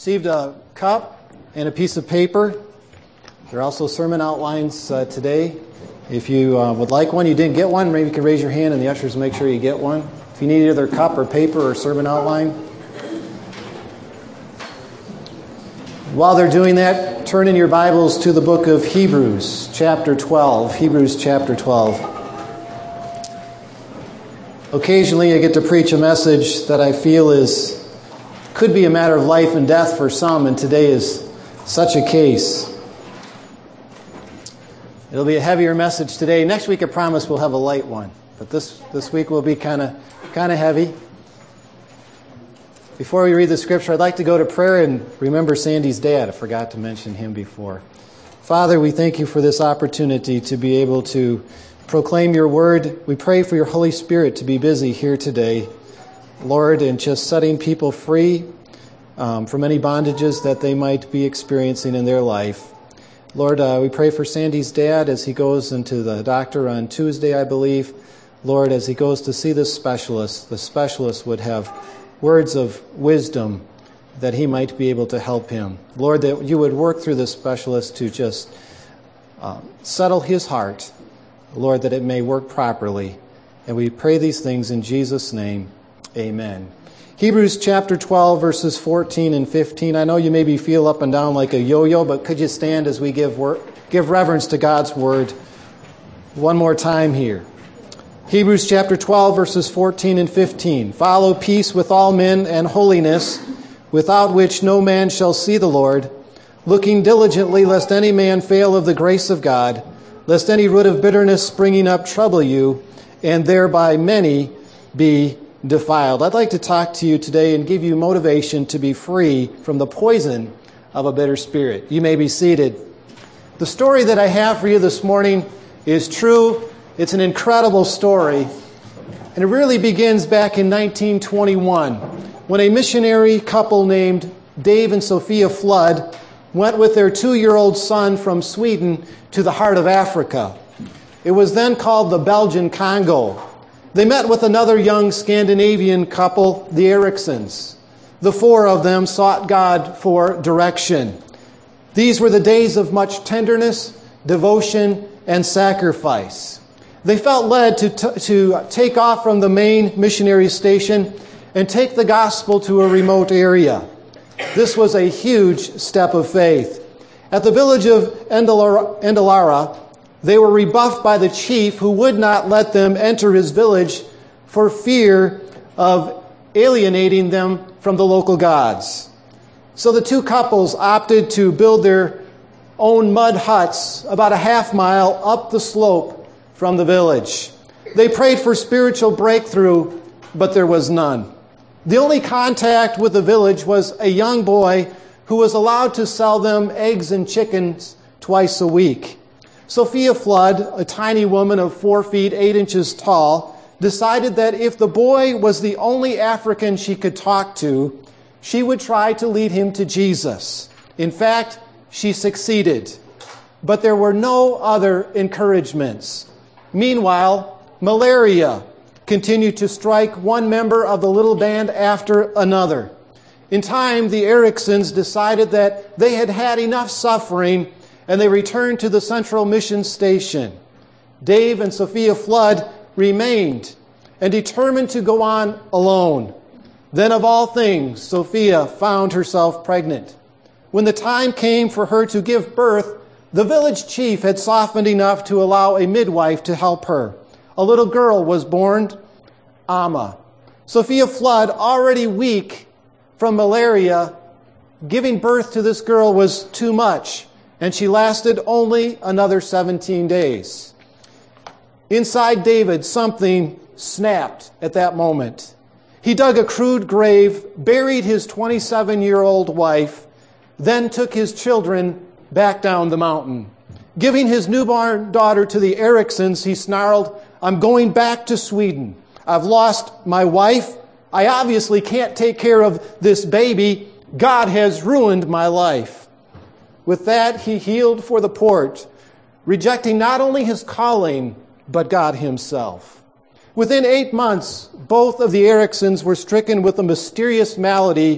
received a cup and a piece of paper. There are also sermon outlines today. If you would like one, you didn't get one, maybe you can raise your hand and the ushers will make sure you get one. If you need either cup or paper or sermon outline. While they're doing that, turn in your Bibles to the book of Hebrews, chapter 12. Hebrews chapter 12. Occasionally I get to preach a message that I feel could be a matter of life and death for some, and today is such a case. It'll be a heavier message today. Next week I promise we'll have a light one, but this week will be kind of heavy. Before we read the scripture, I'd like to go to prayer and remember Sandy's dad. I forgot to mention him before. Father, we thank you for this opportunity to be able to proclaim your word. We pray for your Holy Spirit to be busy here today, Lord, and just setting people free from any bondages that they might be experiencing in their life. Lord, we pray for Sandy's dad as he goes into the doctor on Tuesday, I believe. Lord, as he goes to see the specialist would have words of wisdom that he might be able to help him. Lord, that you would work through the specialist to just settle his heart, Lord, that it may work properly. And we pray these things in Jesus' name. Amen. Hebrews chapter 12, verses 14 and 15. I know you maybe feel up and down like a yo-yo, but could you stand as we give reverence to God's word one more time here? Hebrews chapter 12, verses 14 and 15. Follow peace with all men and holiness, without which no man shall see the Lord, looking diligently lest any man fail of the grace of God, lest any root of bitterness springing up trouble you, and thereby many be defiled. I'd like to talk to you today and give you motivation to be free from the poison of a bitter spirit. You may be seated. The story that I have for you this morning is true. It's an incredible story. And it really begins back in 1921 when a missionary couple named Dave and Sophia Flood went with their 2-year-old son from Sweden to the heart of Africa. It was then called the Belgian Congo. They met with another young Scandinavian couple, the Ericsons. The 4 of them sought God for direction. These were the days of much tenderness, devotion, and sacrifice. They felt led to take off from the main missionary station and take the gospel to a remote area. This was a huge step of faith. At the village of Endalara, they were rebuffed by the chief who would not let them enter his village for fear of alienating them from the local gods. So the 2 couples opted to build their own mud huts about a half-mile up the slope from the village. They prayed for spiritual breakthrough, but there was none. The only contact with the village was a young boy who was allowed to sell them eggs and chickens twice a week. Sophia Flood, a tiny woman of 4 feet 8 inches tall, decided that if the boy was the only African she could talk to, she would try to lead him to Jesus. In fact, she succeeded. But there were no other encouragements. Meanwhile, malaria continued to strike one member of the little band after another. In time, the Ericsons decided that they had had enough suffering, and they returned to the central mission station. Dave and Sophia Flood remained and determined to go on alone. Then, of all things, Sophia found herself pregnant. When the time came for her to give birth, the village chief had softened enough to allow a midwife to help her. A little girl was born, Amma. Sophia Flood, already weak from malaria, giving birth to this girl was too much, and she lasted only another 17 days. Inside David, something snapped at that moment. He dug a crude grave, buried his 27-year-old wife, then took his children back down the mountain. Giving his newborn daughter to the Ericsons, he snarled, "I'm going back to Sweden. I've lost my wife. I obviously can't take care of this baby. God has ruined my life." With that, he healed for the port, rejecting not only his calling, but God himself. Within 8 months, both of the Ericsons were stricken with a mysterious malady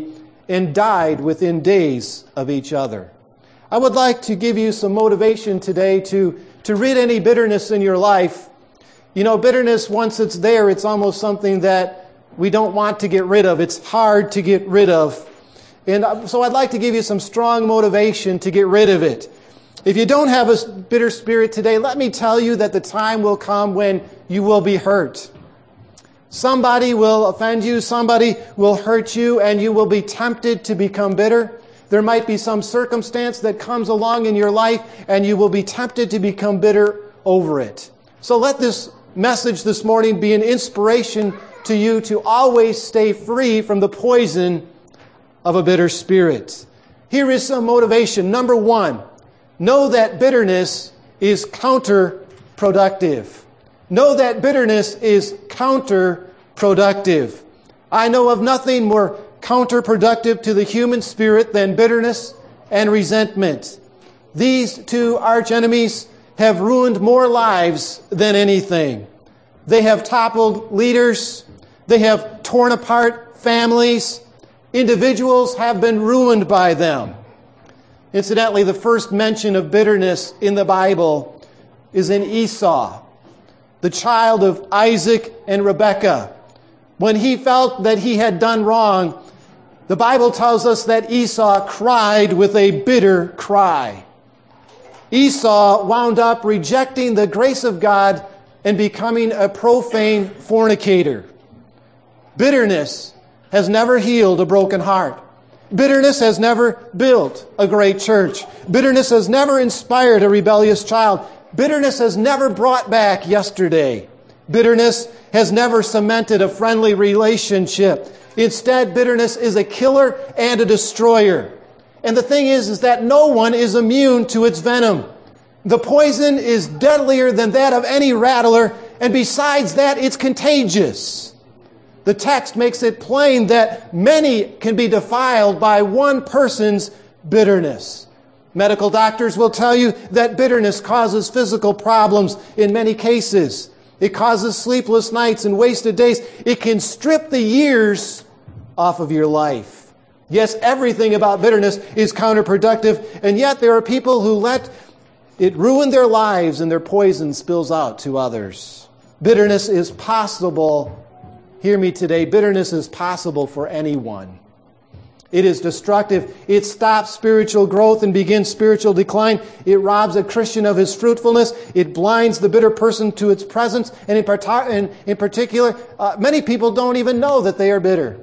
and died within days of each other. I would like to give you some motivation today to rid any bitterness in your life. You know, bitterness, once it's there, it's almost something that we don't want to get rid of. It's hard to get rid of. And so I'd like to give you some strong motivation to get rid of it. If you don't have a bitter spirit today, let me tell you that the time will come when you will be hurt. Somebody will offend you, somebody will hurt you, and you will be tempted to become bitter. There might be some circumstance that comes along in your life, and you will be tempted to become bitter over it. So let this message this morning be an inspiration to you to always stay free from the poison of a bitter spirit. Here is some motivation. Number one, know that bitterness is counterproductive. Know that bitterness is counterproductive. I know of nothing more counterproductive to the human spirit than bitterness and resentment. These two archenemies have ruined more lives than anything. They have toppled leaders. They have torn apart families. Individuals have been ruined by them. Incidentally, the first mention of bitterness in the Bible is in Esau, the child of Isaac and Rebekah. When he felt that he had done wrong, the Bible tells us that Esau cried with a bitter cry. Esau wound up rejecting the grace of God and becoming a profane fornicator. Bitterness has never healed a broken heart. Bitterness has never built a great church. Bitterness has never inspired a rebellious child. Bitterness has never brought back yesterday. Bitterness has never cemented a friendly relationship. Instead, bitterness is a killer and a destroyer. And the thing is that no one is immune to its venom. The poison is deadlier than that of any rattler, and besides that, it's contagious. The text makes it plain that many can be defiled by one person's bitterness. Medical doctors will tell you that bitterness causes physical problems in many cases. It causes sleepless nights and wasted days. It can strip the years off of your life. Yes, everything about bitterness is counterproductive, and yet there are people who let it ruin their lives and their poison spills out to others. Bitterness is possible. Hear me today. Bitterness is possible for anyone. It is destructive. It stops spiritual growth and begins spiritual decline. It robs a Christian of his fruitfulness. It blinds the bitter person to its presence. And in particular, many people don't even know that they are bitter.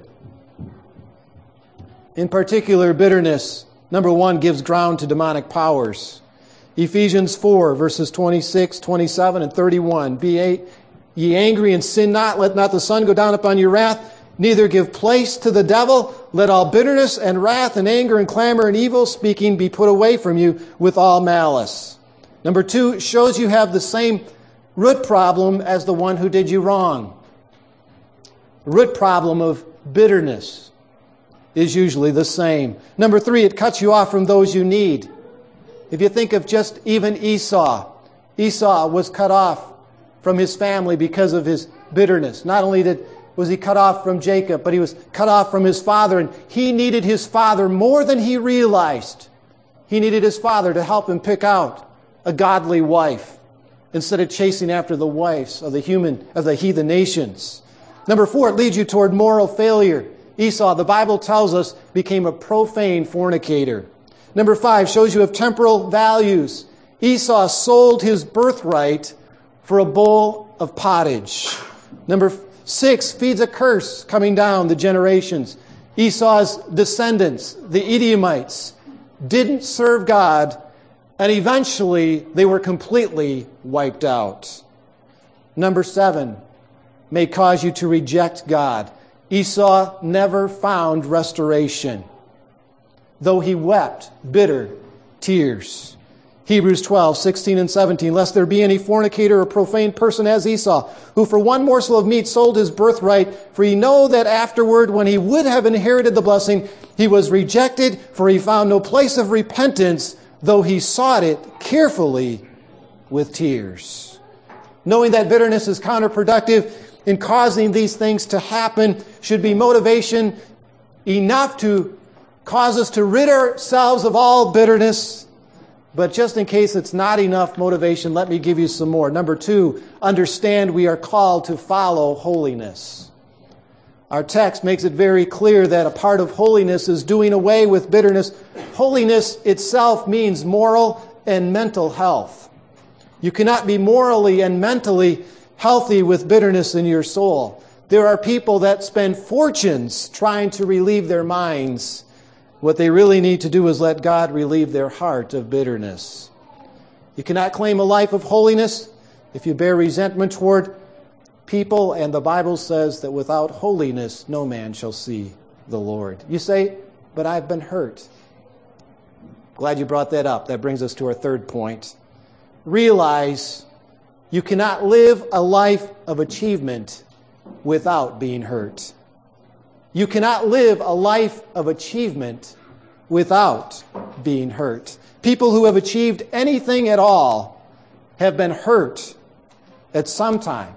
In particular, bitterness, number one, gives ground to demonic powers. Ephesians 4, verses 26, 27, and 31. Be ye angry and sin not. Let not the sun go down upon your wrath. Neither give place to the devil. Let all bitterness and wrath and anger and clamor and evil speaking be put away from you with all malice. Number two, shows you have the same root problem as the one who did you wrong. The root problem of bitterness is usually the same. Number three, it cuts you off from those you need. If you think of just even Esau was cut off from his family because of his bitterness. Not only was he cut off from Jacob, but he was cut off from his father, and he needed his father more than he realized. He needed his father to help him pick out a godly wife instead of chasing after the wives of the heathen nations. Number four, it leads you toward moral failure. Esau, the Bible tells us, became a profane fornicator. Number five, shows you have temporal values. Esau sold his birthright for a bowl of pottage. Number six, feeds a curse coming down the generations. Esau's descendants, the Edomites, didn't serve God, and eventually they were completely wiped out. Number seven, may cause you to reject God. Esau never found restoration, though he wept bitter tears. Hebrews 12, 16 and 17, lest there be any fornicator or profane person as Esau, who for one morsel of meat sold his birthright, for ye know that afterward, when he would have inherited the blessing, he was rejected, for he found no place of repentance, though he sought it carefully with tears. Knowing that bitterness is counterproductive in causing these things to happen should be motivation enough to cause us to rid ourselves of all bitterness. But just in case it's not enough motivation, let me give you some more. Number 2, understand we are called to follow holiness. Our text makes it very clear that a part of holiness is doing away with bitterness. Holiness itself means moral and mental health. You cannot be morally and mentally healthy with bitterness in your soul. There are people that spend fortunes trying to relieve their minds. What they really need to do is let God relieve their heart of bitterness. You cannot claim a life of holiness if you bear resentment toward people, and the Bible says that without holiness no man shall see the Lord. You say, but I've been hurt. Glad you brought that up. That brings us to our third point. Realize you cannot live a life of achievement without being hurt. You cannot live a life of achievement without being hurt. People who have achieved anything at all have been hurt at some time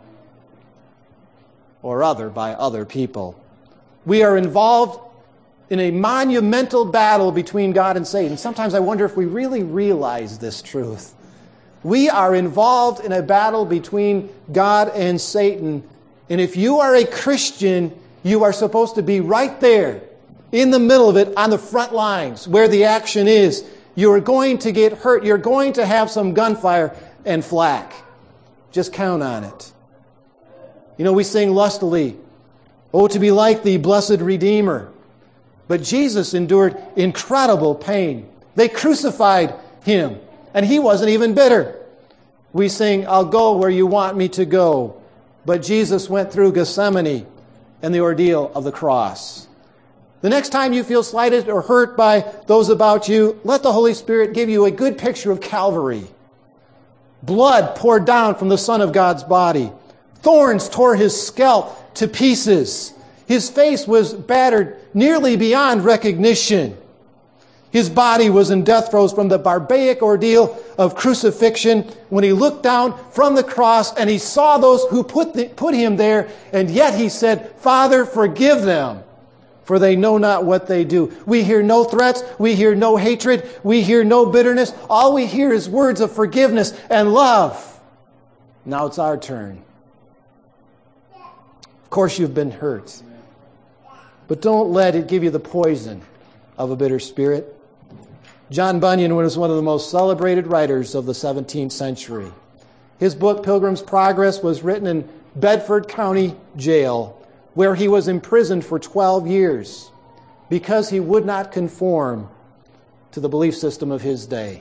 or other by other people. We are involved in a monumental battle between God and Satan. Sometimes I wonder if we really realize this truth. We are involved in a battle between God and Satan. And if you are a Christian, you are supposed to be right there in the middle of it on the front lines where the action is. You are going to get hurt. You're going to have some gunfire and flak. Just count on it. You know, we sing lustily, "Oh, to be like the blessed Redeemer." But Jesus endured incredible pain. They crucified him, and he wasn't even bitter. We sing, "I'll go where you want me to go." But Jesus went through Gethsemane and the ordeal of the cross. The next time you feel slighted or hurt by those about you, let the Holy Spirit give you a good picture of Calvary. Blood poured down from the Son of God's body. Thorns tore his scalp to pieces. His face was battered nearly beyond recognition. His body was in death throes from the barbaric ordeal of crucifixion when he looked down from the cross and he saw those who put him there, and yet he said, "Father, forgive them, for they know not what they do." We hear no threats. We hear no hatred. We hear no bitterness. All we hear is words of forgiveness and love. Now it's our turn. Of course you've been hurt, but don't let it give you the poison of a bitter spirit. John Bunyan was one of the most celebrated writers of the 17th century. His book, Pilgrim's Progress, was written in Bedford County Jail, where he was imprisoned for 12 years because he would not conform to the belief system of his day.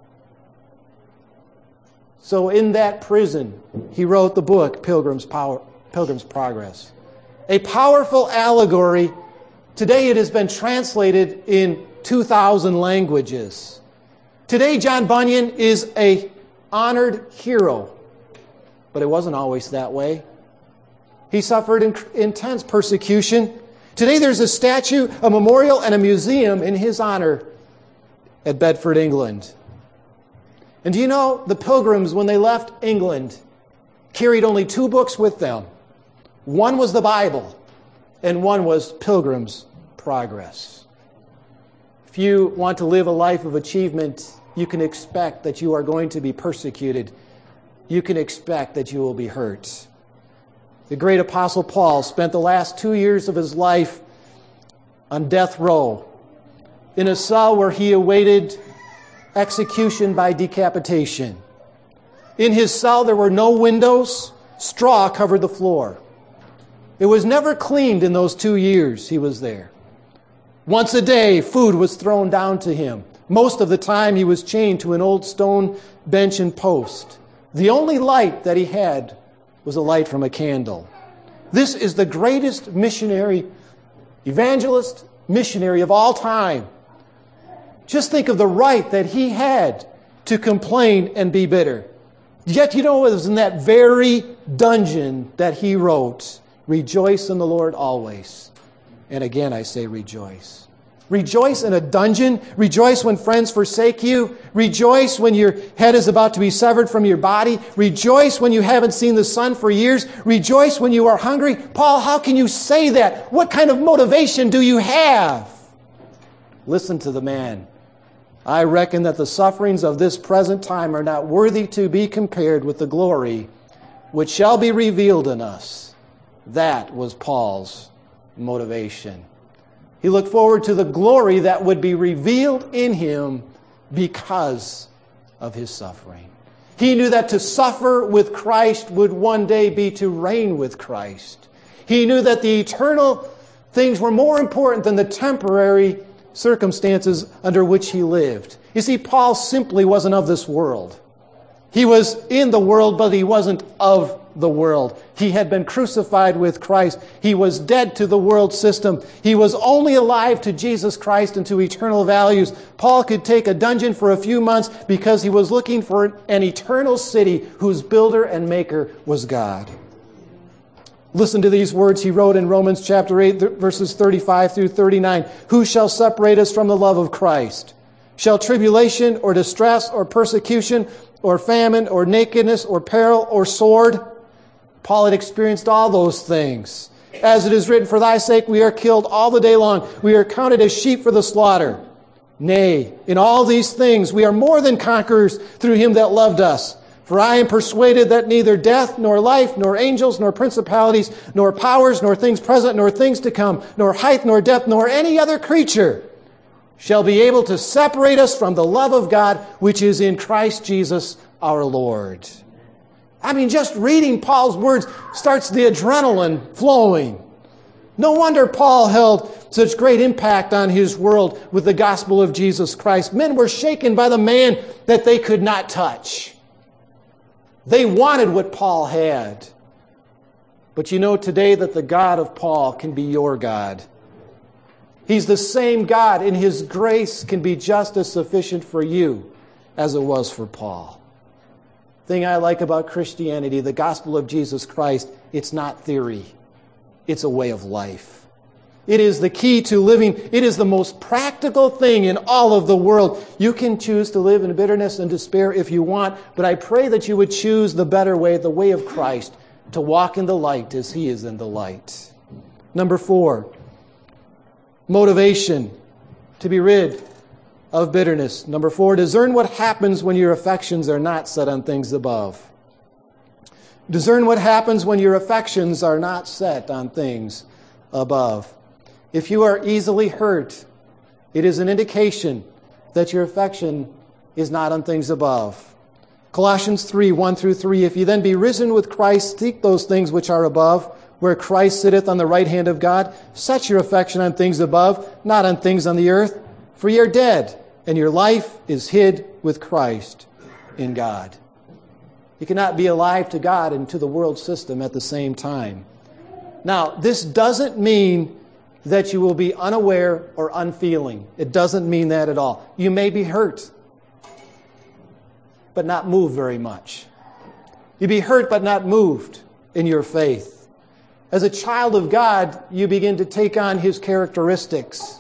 So in that prison, he wrote the book, Pilgrim's Progress. A powerful allegory. Today it has been translated in 2,000 languages. Today John Bunyan is an honored hero, but it wasn't always that way. He suffered intense persecution. Today there's a statue, a memorial, and a museum in his honor at Bedford, England. And do you know, the Pilgrims, when they left England, carried only 2 books with them. One was the Bible, and one was Pilgrim's Progress. If you want to live a life of achievement, you can expect that you are going to be persecuted. You can expect that you will be hurt. The great Apostle Paul spent the last 2 years of his life on death row, in a cell where he awaited execution by decapitation. In his cell there were no windows. Straw covered the floor. It was never cleaned in those 2 years he was there. Once a day, food was thrown down to him. Most of the time, he was chained to an old stone bench and post. The only light that he had was a light from a candle. This is the greatest evangelist missionary of all time. Just think of the right that he had to complain and be bitter. Yet, you know, it was in that very dungeon that he wrote, "Rejoice in the Lord always." And again, I say rejoice. Rejoice in a dungeon. Rejoice when friends forsake you. Rejoice when your head is about to be severed from your body. Rejoice when you haven't seen the sun for years. Rejoice when you are hungry. Paul, how can you say that? What kind of motivation do you have? Listen to the man. I reckon that the sufferings of this present time are not worthy to be compared with the glory which shall be revealed in us. That was Paul's motivation. He looked forward to the glory that would be revealed in him because of his suffering. He knew that to suffer with Christ would one day be to reign with Christ. He knew that the eternal things were more important than the temporary circumstances under which he lived. You see, Paul simply wasn't of this world. He was in the world, but he wasn't of the world. He had been crucified with Christ. He was dead to the world system. He was only alive to Jesus Christ and to eternal values. Paul could take a dungeon for a few months because he was looking for an eternal city whose builder and maker was God. Listen to these words he wrote in Romans chapter 8, verses 35 through 39. Who shall separate us from the love of Christ? Shall tribulation or distress or persecution or famine or nakedness or peril or sword? Paul had experienced all those things. As it is written, for thy sake we are killed all the day long. We are counted as sheep for the slaughter. Nay, in all these things we are more than conquerors through him that loved us. For I am persuaded that neither death, nor life, nor angels, nor principalities, nor powers, nor things present, nor things to come, nor height, nor depth, nor any other creature shall be able to separate us from the love of God, which is in Christ Jesus our Lord. I mean, just reading Paul's words starts the adrenaline flowing. No wonder Paul held such great impact on his world with the gospel of Jesus Christ. Men were shaken by the man that they could not touch. They wanted what Paul had. But you know today that the God of Paul can be your God. He's the same God, and his grace can be just as sufficient for you as it was for Paul. The thing I like about Christianity, the gospel of Jesus Christ, it's not theory. It's a way of life. It is the key to living. It is the most practical thing in all of the world. You can choose to live in bitterness and despair if you want, but I pray that you would choose the better way, the way of Christ, to walk in the light as he is in the light. Number 4, motivation to be rid of bitterness. Number 4, discern what happens when your affections are not set on things above. Discern what happens when your affections are not set on things above. If you are easily hurt, it is an indication that your affection is not on things above. Colossians 3, 1 through 3, if you then be risen with Christ, seek those things which are above, where Christ sitteth on the right hand of God. Set your affection on things above, not on things on the earth. For ye are dead, and your life is hid with Christ in God. You cannot be alive to God and to the world system at the same time. Now, this doesn't mean that you will be unaware or unfeeling. It doesn't mean that at all. You may be hurt, but not moved very much. You be hurt, but not moved in your faith. As a child of God, you begin to take on his characteristics.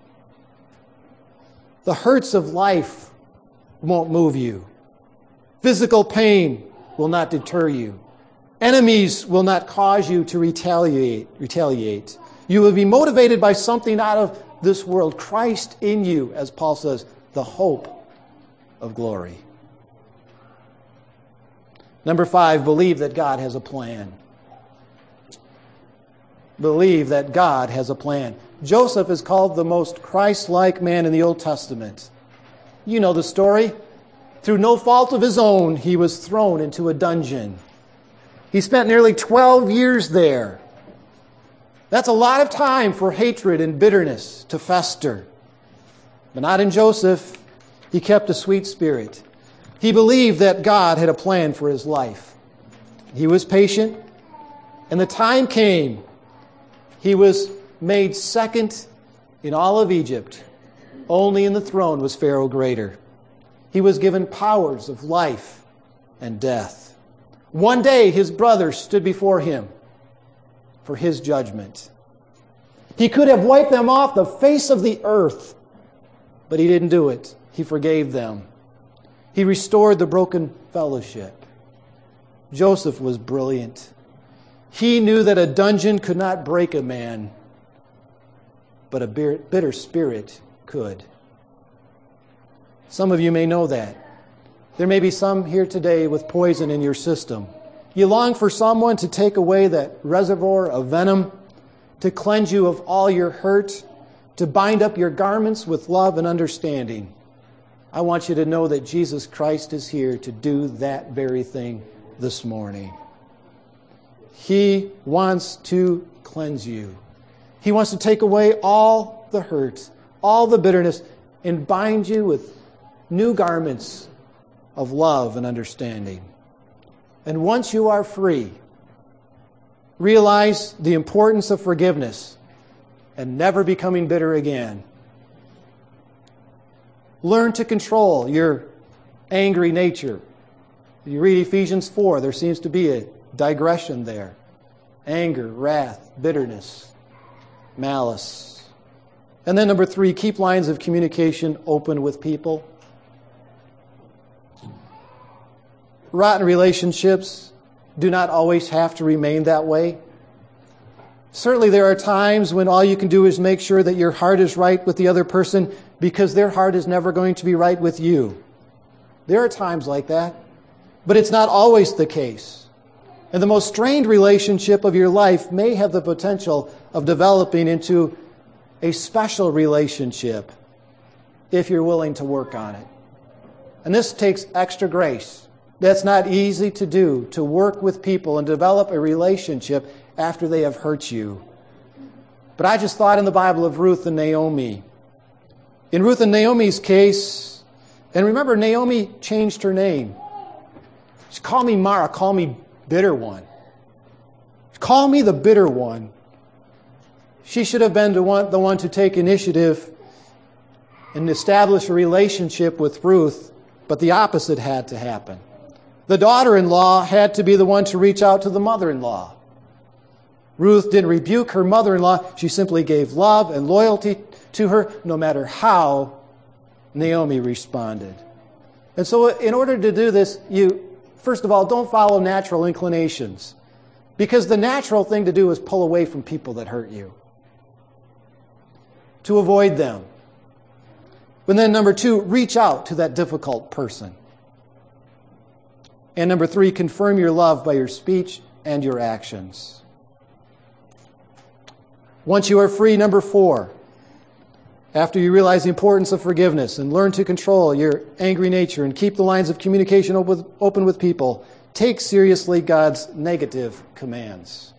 The hurts of life won't move you. Physical pain will not deter you. Enemies will not cause you to retaliate. You will be motivated by something out of this world. Christ in you, as Paul says, the hope of glory. Number 5, believe that God has a plan. Believe that God has a plan. Joseph is called the most Christ-like man in the Old Testament. You know the story. Through no fault of his own, he was thrown into a dungeon. He spent nearly 12 years there. That's a lot of time for hatred and bitterness to fester. But not in Joseph. He kept a sweet spirit. He believed that God had a plan for his life. He was patient, and the time came. He was made second in all of Egypt. Only in the throne was Pharaoh greater. He was given powers of life and death. One day his brothers stood before him for his judgment. He could have wiped them off the face of the earth, but he didn't do it. He forgave them. He restored the broken fellowship. Joseph was brilliant. He knew that a dungeon could not break a man, but a bitter spirit could. Some of you may know that. There may be some here today with poison in your system. You long for someone to take away that reservoir of venom, to cleanse you of all your hurt, to bind up your garments with love and understanding. I want you to know that Jesus Christ is here to do that very thing this morning. He wants to cleanse you. He wants to take away all the hurt, all the bitterness, and bind you with new garments of love and understanding. And once you are free, realize the importance of forgiveness and never becoming bitter again. Learn to control your angry nature. You read Ephesians 4, there seems to be a digression there. Anger, wrath, bitterness, malice. And then number 3, keep lines of communication open with people. Rotten relationships do not always have to remain that way. Certainly there are times when all you can do is make sure that your heart is right with the other person because their heart is never going to be right with you. There are times like that, but it's not always the case. And the most strained relationship of your life may have the potential of developing into a special relationship if you're willing to work on it. And this takes extra grace. That's not easy to do, to work with people and develop a relationship after they have hurt you. But I just thought in the Bible of Ruth and Naomi. In Ruth and Naomi's case, and remember, Naomi changed her name. She called me Mara, call me bitter one. Call me the bitter one. She should have been the one to take initiative and establish a relationship with Ruth, but the opposite had to happen. The daughter-in-law had to be the one to reach out to the mother-in-law. Ruth didn't rebuke her mother-in-law. She simply gave love and loyalty to her, no matter how Naomi responded. And so in order to do this, you, first of all, don't follow natural inclinations. Because the natural thing to do is pull away from people that hurt you. To avoid them. And then number 2, reach out to that difficult person. And number 3, confirm your love by your speech and your actions. Once you are free, number 4, after you realize the importance of forgiveness and learn to control your angry nature and keep the lines of communication open with people, take seriously God's negative commands.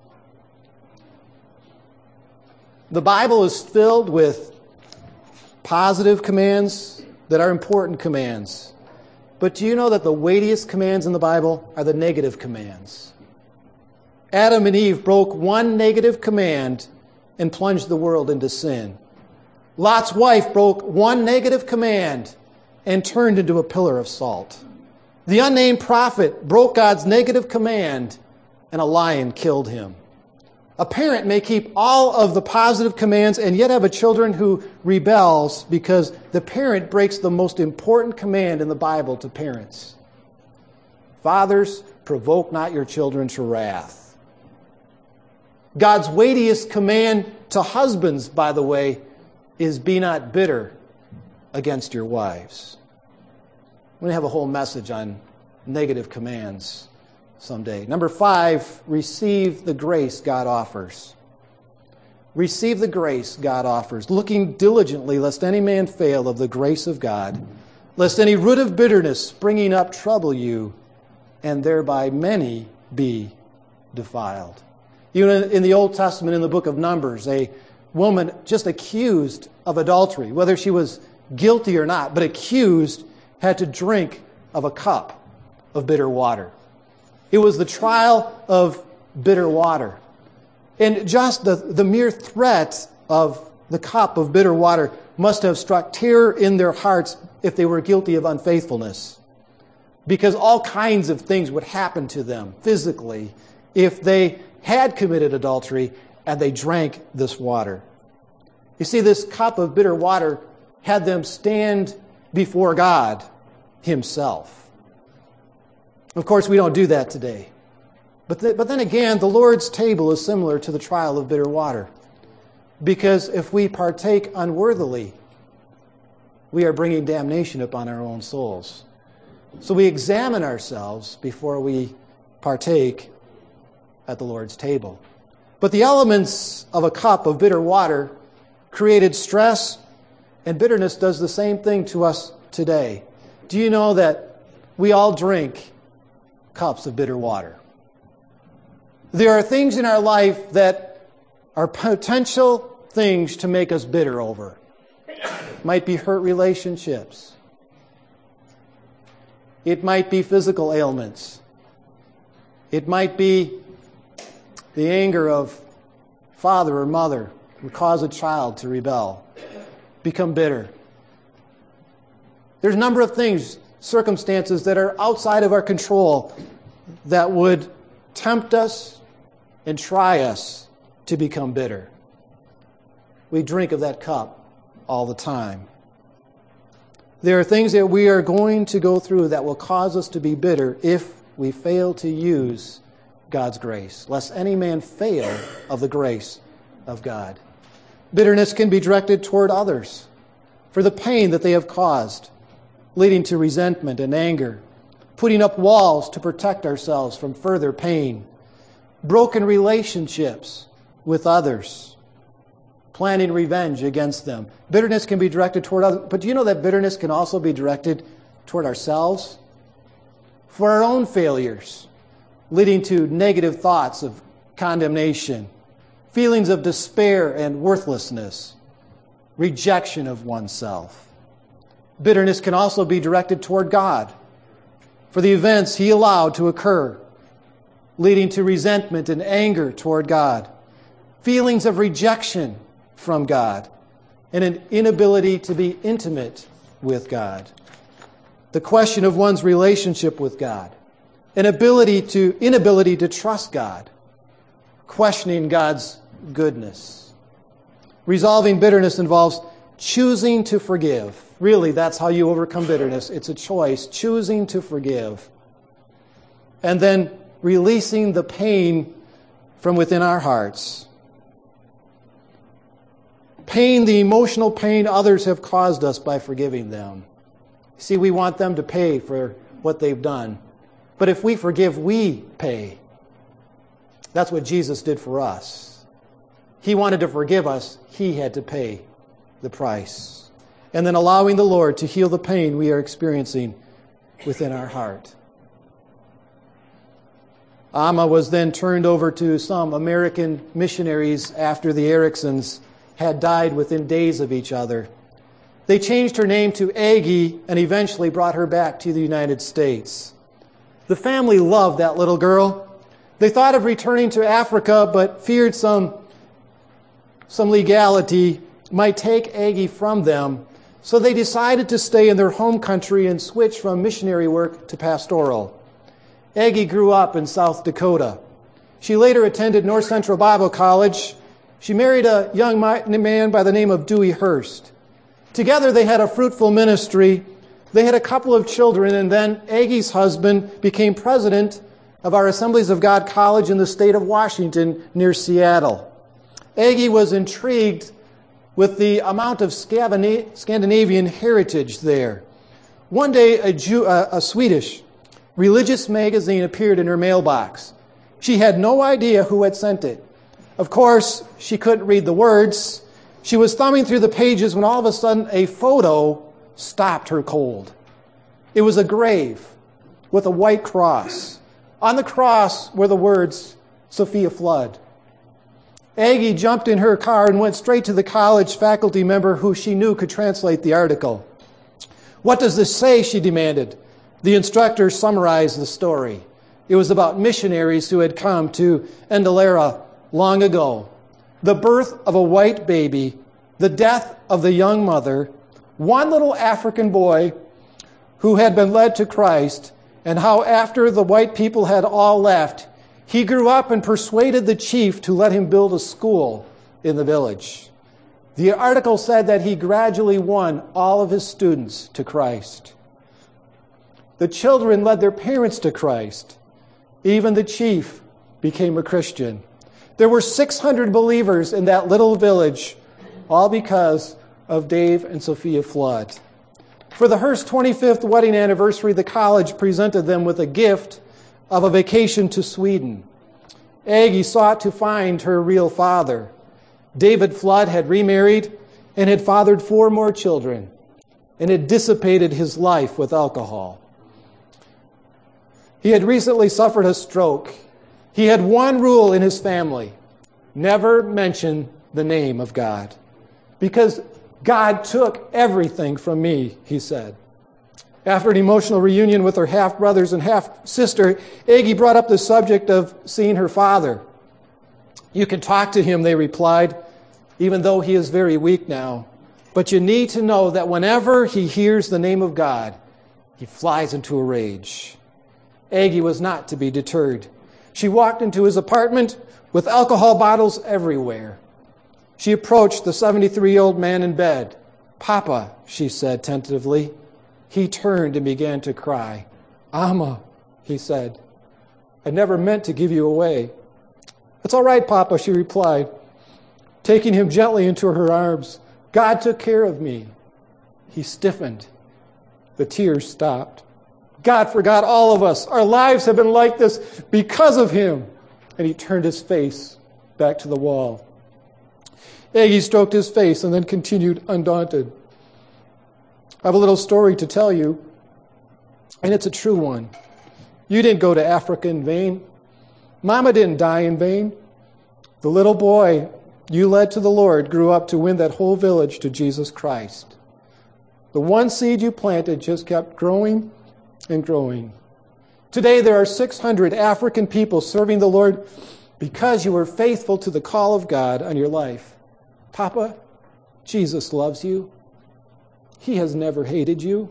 The Bible is filled with positive commands that are important commands. But do you know that the weightiest commands in the Bible are the negative commands? Adam and Eve broke one negative command and plunged the world into sin. Lot's wife broke one negative command and turned into a pillar of salt. The unnamed prophet broke God's negative command and a lion killed him. A parent may keep all of the positive commands and yet have a children who rebels because the parent breaks the most important command in the Bible to parents. Fathers, provoke not your children to wrath. God's weightiest command to husbands, by the way, is be not bitter against your wives. We're going to have a whole message on negative commands someday. Number 5, receive the grace God offers. Receive the grace God offers, looking diligently lest any man fail of the grace of God, lest any root of bitterness springing up trouble you, and thereby many be defiled. Even in the Old Testament, in the book of Numbers, a woman just accused of adultery, whether she was guilty or not, but accused, had to drink of a cup of bitter water. It was the trial of bitter water. And just the mere threat of the cup of bitter water must have struck terror in their hearts if they were guilty of unfaithfulness. Because all kinds of things would happen to them physically if they had committed adultery and they drank this water. You see, this cup of bitter water had them stand before God Himself. Of course, we don't do that today. But then again, the Lord's table is similar to the trial of bitter water. Because if we partake unworthily we are bringing damnation upon our own souls. So we examine ourselves before we partake at the Lord's table. But the elements of a cup of bitter water created stress, and bitterness does the same thing to us today. Do you know that we all drink cups of bitter water? There are things in our life that are potential things to make us bitter over. It might be hurt relationships. It might be physical ailments. It might be the anger of father or mother who cause a child to rebel, become bitter. There's a number of things, circumstances that are outside of our control that would tempt us and try us to become bitter. We drink of that cup all the time. There are things that we are going to go through that will cause us to be bitter if we fail to use God's grace, lest any man fail of the grace of God. Bitterness can be directed toward others for the pain that they have caused, leading to resentment and anger, putting up walls to protect ourselves from further pain, broken relationships with others, planning revenge against them. Bitterness can be directed toward others, but do you know that bitterness can also be directed toward ourselves? For our own failures, leading to negative thoughts of condemnation, feelings of despair and worthlessness, rejection of oneself. Bitterness can also be directed toward God for the events He allowed to occur, leading to resentment and anger toward God, feelings of rejection from God, and an inability to be intimate with God. The question of one's relationship with God, an inability to trust God, questioning God's goodness. Resolving bitterness involves choosing to forgive. Really, that's how you overcome bitterness. It's a choice, choosing to forgive. And then releasing the pain from within our hearts. Pain, the emotional pain others have caused us by forgiving them. See, we want them to pay for what they've done. But if we forgive, we pay. That's what Jesus did for us. He wanted to forgive us. He had to pay the price. And then allowing the Lord to heal the pain we are experiencing within our heart. Amma was then turned over to some American missionaries after the Ericksons had died within days of each other. They changed her name to Aggie and eventually brought her back to the United States. The family loved that little girl. They thought of returning to Africa, but feared some legality might take Aggie from them. So they decided to stay in their home country and switch from missionary work to pastoral. Aggie grew up in South Dakota. She later attended North Central Bible College. She married a young man by the name of Dewey Hurst. Together they had a fruitful ministry. They had a couple of children, and then Aggie's husband became president of our Assemblies of God College in the state of Washington near Seattle. Aggie was intrigued with the amount of Scandinavian heritage there. One day, a Swedish religious magazine appeared in her mailbox. She had no idea who had sent it. Of course, she couldn't read the words. She was thumbing through the pages when all of a sudden a photo stopped her cold. It was a grave with a white cross. On the cross were the words, Sophia Flood. Aggie jumped in her car and went straight to the college faculty member who she knew could translate the article. "What does this say?" she demanded. The instructor summarized the story. It was about missionaries who had come to Endelera long ago. The birth of a white baby, the death of the young mother, one little African boy who had been led to Christ, and how after the white people had all left, he grew up and persuaded the chief to let him build a school in the village. The article said that he gradually won all of his students to Christ. The children led their parents to Christ. Even the chief became a Christian. There were 600 believers in that little village, all because of Dave and Sophia Flood. For the Hearst 25th wedding anniversary, the college presented them with a gift of a vacation to Sweden. Aggie sought to find her real father. David Flood had remarried and had fathered 4 more children and had dissipated his life with alcohol. He had recently suffered a stroke. He had one rule in his family: never mention the name of God. Because God took everything from me, he said. After an emotional reunion with her half-brothers and half-sister, Aggie brought up the subject of seeing her father. You can talk to him, they replied, even though he is very weak now. But you need to know that whenever he hears the name of God, he flies into a rage. Aggie was not to be deterred. She walked into his apartment with alcohol bottles everywhere. She approached the 73-year-old man in bed. "Papa," she said tentatively. He turned and began to cry. "Amma," he said, "I never meant to give you away." "It's all right, Papa," she replied, taking him gently into her arms. "God took care of me." He stiffened. The tears stopped. "God forgot all of us. Our lives have been like this because of him." And he turned his face back to the wall. Aggie stroked his face and then continued undaunted. "I have a little story to tell you, and it's a true one. You didn't go to Africa in vain. Mama didn't die in vain. The little boy you led to the Lord grew up to win that whole village to Jesus Christ. The one seed you planted just kept growing and growing. Today there are 600 African people serving the Lord because you were faithful to the call of God on your life. Papa, Jesus loves you. He has never hated you."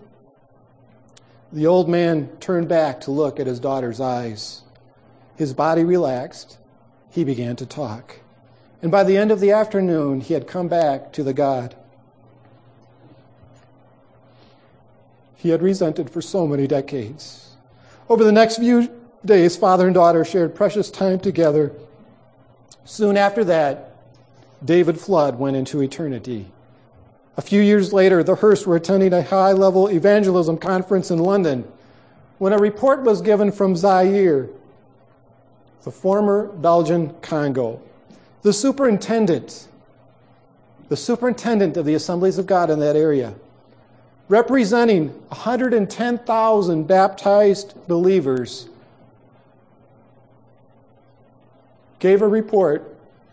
The old man turned back to look at his daughter's eyes. His body relaxed. He began to talk. And by the end of the afternoon, he had come back to the God he had resented for so many decades. Over the next few days, father and daughter shared precious time together. Soon after that, David Flood went into eternity. A few years later, the Hearsts were attending a high-level evangelism conference in London when a report was given from Zaire, the former Belgian Congo. The superintendent of the Assemblies of God in that area, representing 110,000 baptized believers, gave a report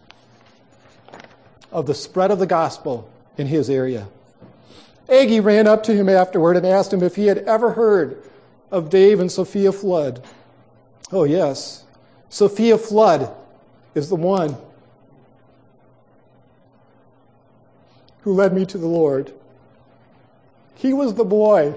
of the spread of the gospel in his area. Aggie ran up to him afterward and asked him if he had ever heard of Dave and Sophia Flood. "Oh, yes. Sophia Flood is the one who led me to the Lord. He was the boy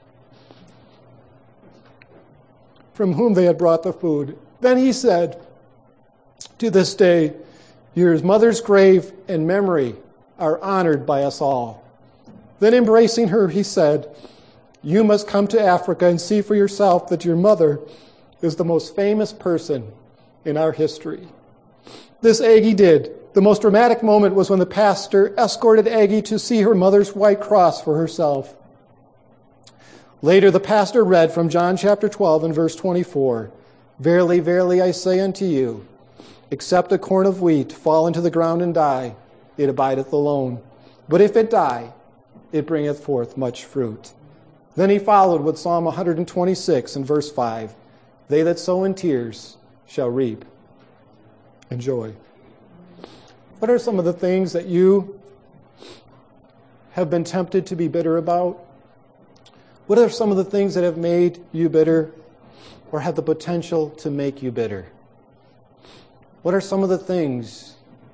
from whom they had brought the food." Then he said, "To this day, your mother's grave and memory are honored by us all." Then embracing her, he said, "You must come to Africa and see for yourself that your mother is the most famous person in our history." This Aggie did. The most dramatic moment was when the pastor escorted Aggie to see her mother's white cross for herself. Later, the pastor read from John chapter 12 and verse 24, "Verily, verily, I say unto you, except a corn of wheat fall into the ground and die, it abideth alone. But if it die, it bringeth forth much fruit." Then he followed with Psalm 126 and verse 5, "They that sow in tears shall reap in joy." What are some of the things that you have been tempted to be bitter about? What are some of the things that have made you bitter or have the potential to make you bitter? What are some of the things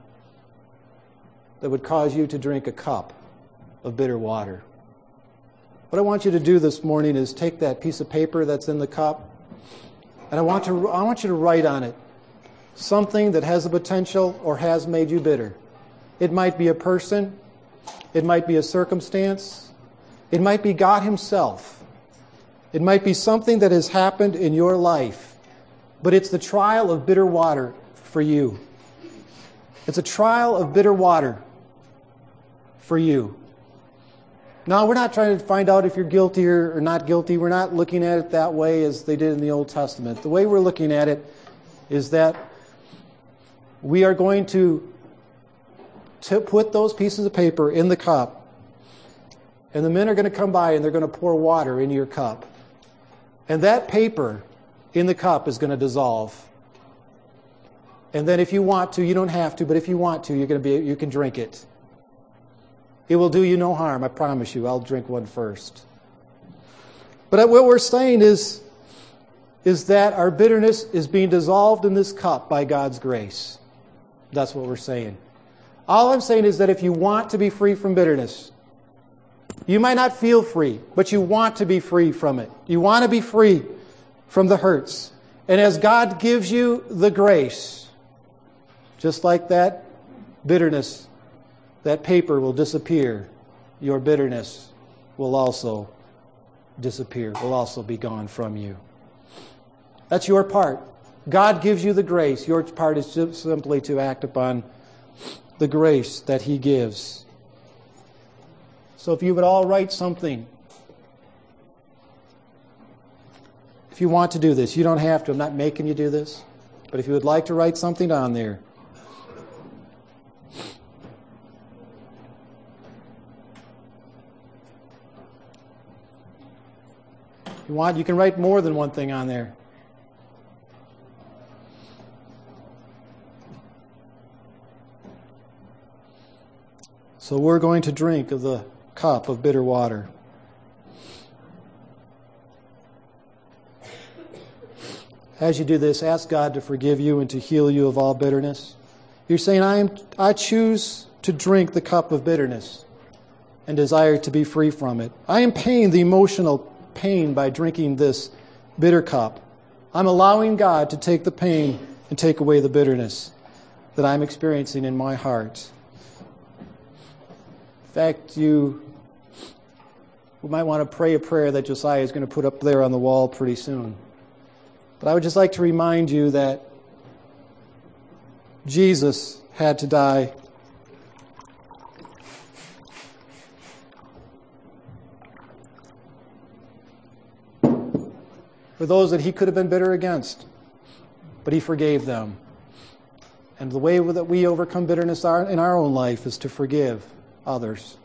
that would cause you to drink a cup of bitter water? What I want you to do this morning is take that piece of paper that's in the cup, and I want you to write on it something that has the potential or has made you bitter. It might be a person. It might be a circumstance. It might be God himself. It might be something that has happened in your life, but it's the trial of bitter water for you. It's a trial of bitter water for you. No, we're not trying to find out if you're guilty or not guilty. We're not looking at it that way as they did in the Old Testament. The way we're looking at it is that we are going to put those pieces of paper in the cup, and the men are going to come by and they're going to pour water into your cup. And that paper in the cup is going to dissolve. And then if you want to, you don't have to, but if you want to, you can drink it. It will do you no harm, I promise you. I'll drink one first. But what we're saying is that our bitterness is being dissolved in this cup by God's grace. That's what we're saying. All I'm saying is that if you want to be free from bitterness, you might not feel free, but you want to be free from it. You want to be free from the hurts. And as God gives you the grace, just like that bitterness, that paper will disappear. Your bitterness will also disappear, will also be gone from you. That's your part. God gives you the grace. Your part is just simply to act upon the grace that He gives. So if you would all write something, if you want to do this, you don't have to. I'm not making you do this. But if you would like to write something on there, if you want, you can write more than one thing on there. So we're going to drink of the cup of bitter water. As you do this, ask God to forgive you and to heal you of all bitterness. You're saying, I choose to drink the cup of bitterness and desire to be free from it. I am paying the emotional pain by drinking this bitter cup. I'm allowing God to take the pain and take away the bitterness that I'm experiencing in my heart. In fact, we might want to pray a prayer that Josiah is going to put up there on the wall pretty soon. But I would just like to remind you that Jesus had to die for those that He could have been bitter against, but He forgave them. And the way that we overcome bitterness in our own life is to forgive others.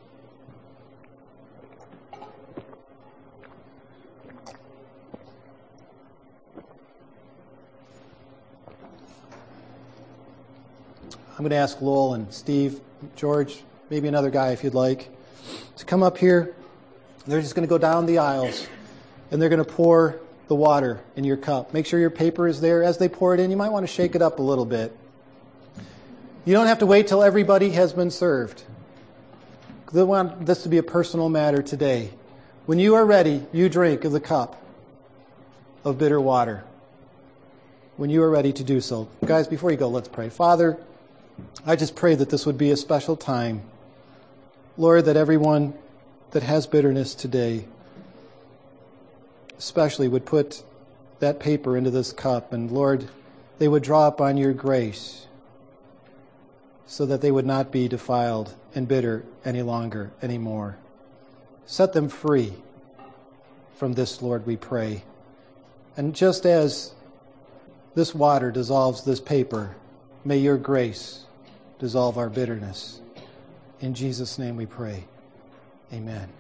I'm going to ask Lowell and Steve, George, maybe another guy if you'd like, to come up here. They're just going to go down the aisles, and they're going to pour the water in your cup. Make sure your paper is there. As they pour it in, you might want to shake it up a little bit. You don't have to wait till everybody has been served. They want this to be a personal matter today. When you are ready, you drink of the cup of bitter water. When you are ready to do so. Guys, before you go, let's pray. Father, I just pray that this would be a special time. Lord, that everyone that has bitterness today especially would put that paper into this cup. And Lord, they would draw upon your grace so that they would not be defiled and bitter any longer, anymore. Set them free from this, Lord, we pray. And just as this water dissolves this paper, may your grace dissolve our bitterness. In Jesus' name we pray. Amen.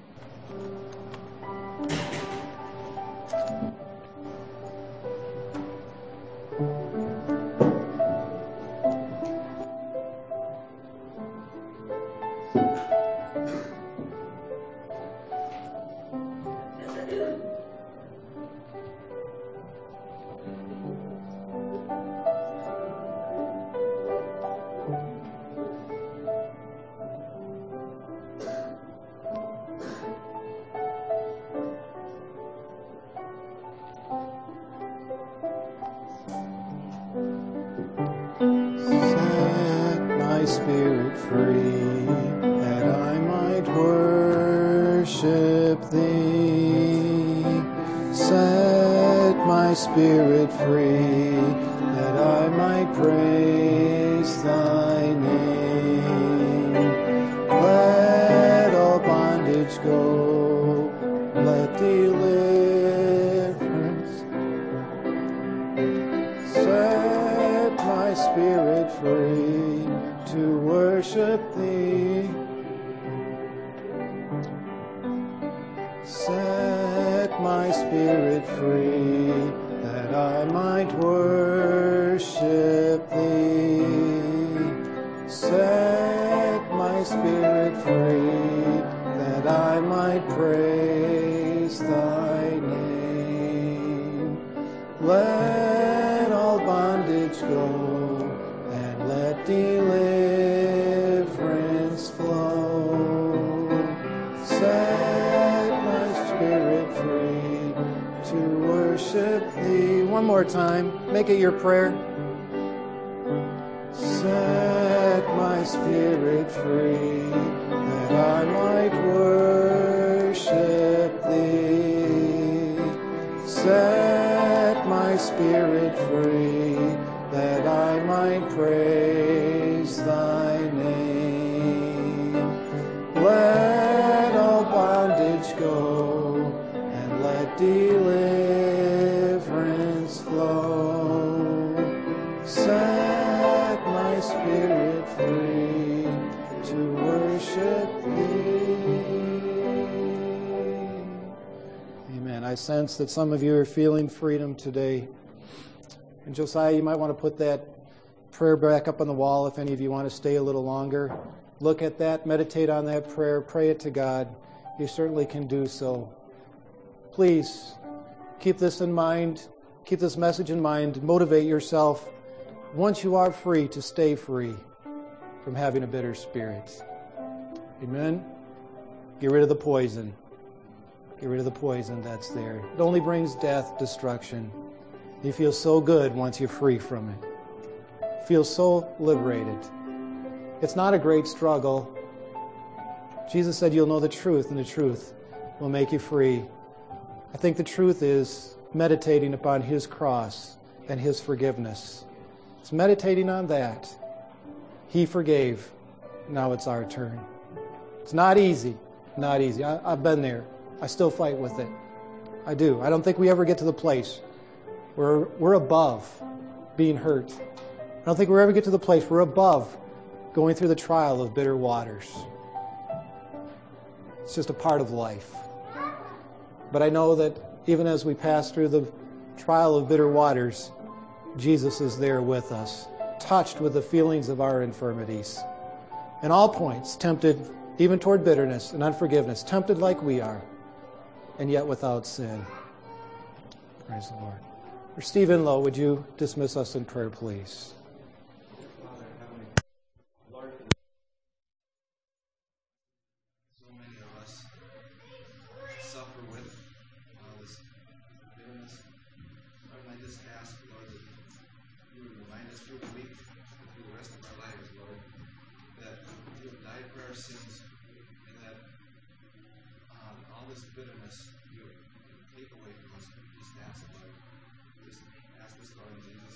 Spirit free, that I might worship Thee. Set my spirit free, that I might praise Thy name. Let all bondage go. Let deliverance set my spirit free to worship Thee. Set my spirit free that I might worship Thee. Set my spirit free that I might praise Thy name. Let all bondage go and let deliverance flow. Set my spirit free to worship Thee. One more time. Make it your prayer. Set my spirit free that I might worship Thee. Set my spirit free that I might praise Thy name. Let all bondage go and let deliverance flow. Set my spirit free to worship Thee. Amen. I sense that some of you are feeling freedom today. And Josiah, you might want to put that prayer back up on the wall if any of you want to stay a little longer. Look at that, meditate on that prayer, pray it to God. You certainly can do so. Please keep this in mind, keep this message in mind, motivate yourself once you are free to stay free from having a bitter spirit. Amen? Get rid of the poison. Get rid of the poison that's there. It only brings death, destruction. You feel so good once you're free from it. Feel so liberated. It's not a great struggle. Jesus said you'll know the truth, and the truth will make you free. I think the truth is meditating upon His cross and His forgiveness. It's meditating on that. He forgave. Now it's our turn. It's not easy. Not easy. I've been there. I still fight with it. I do. I don't think we ever get to the place where we're above being hurt. I don't think we'll ever get to the place where we're above going through the trial of bitter waters. It's just a part of life. But I know that even as we pass through the trial of bitter waters, Jesus is there with us, touched with the feelings of our infirmities. In all points, tempted even toward bitterness and unforgiveness, tempted like we are, and yet without sin. Praise the Lord. Steve Inlow, would you dismiss us in prayer, please? Bitterness, you take away from us, just ask about it. Just ask this, Lord, in Jesus'